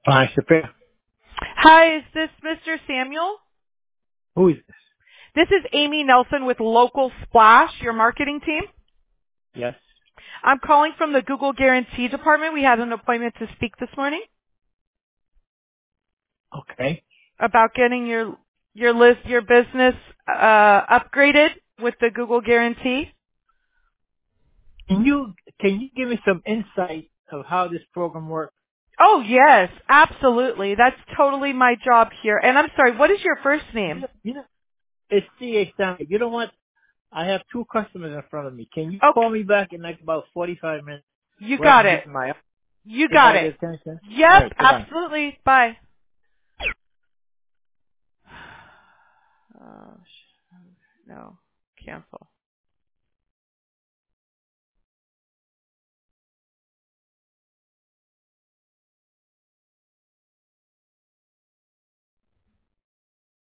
Shapiro. Hi, is this Mr. Samuel? Who is this? This is Amy Nelson with Local Splash, your marketing team. Yes. I'm calling from the Google Guarantee Department. We had an appointment to speak this morning Okay. about getting your business upgraded with the Google Guarantee. Can you give me some insight of how this program works? Oh, yes, absolutely. That's totally my job here. And I'm sorry, what is your first You name? know, you know it's CA Stanley. You know what? I have two customers in front of me. Can you call Okay, me back in like about 45 minutes you where I got can it. get my You get got all it. the attention? All Yep, right. Goodbye. absolutely. Bye.